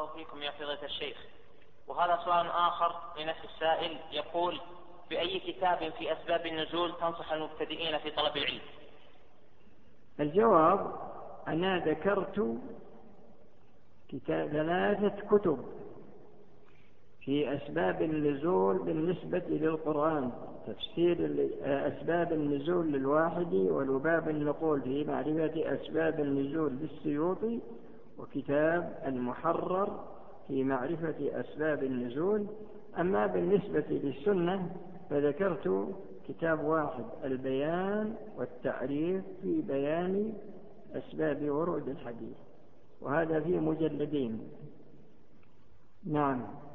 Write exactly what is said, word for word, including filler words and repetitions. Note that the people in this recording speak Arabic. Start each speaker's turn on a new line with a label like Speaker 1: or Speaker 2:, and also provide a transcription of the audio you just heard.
Speaker 1: الله فيكم يا فضيلة الشيخ. وهذا سؤال آخر لنفس السائل يقول: بأي كتاب في أسباب النزول تنصح المبتدئين في طلب العلم؟
Speaker 2: الجواب: أنا ذكرت كتاب ثلاثة كتب في أسباب النزول بالنسبة للقرآن: تفسير أسباب النزول للواحد، ولباب النقول في معرفة أسباب النزول للسيوطي، وكتاب المحرر في معرفة أسباب النزول. أما بالنسبة للسنة فذكرت كتاب واحد: البيان والتعريف في بيان أسباب ورود الحديث، وهذا في مجلدين. نعم.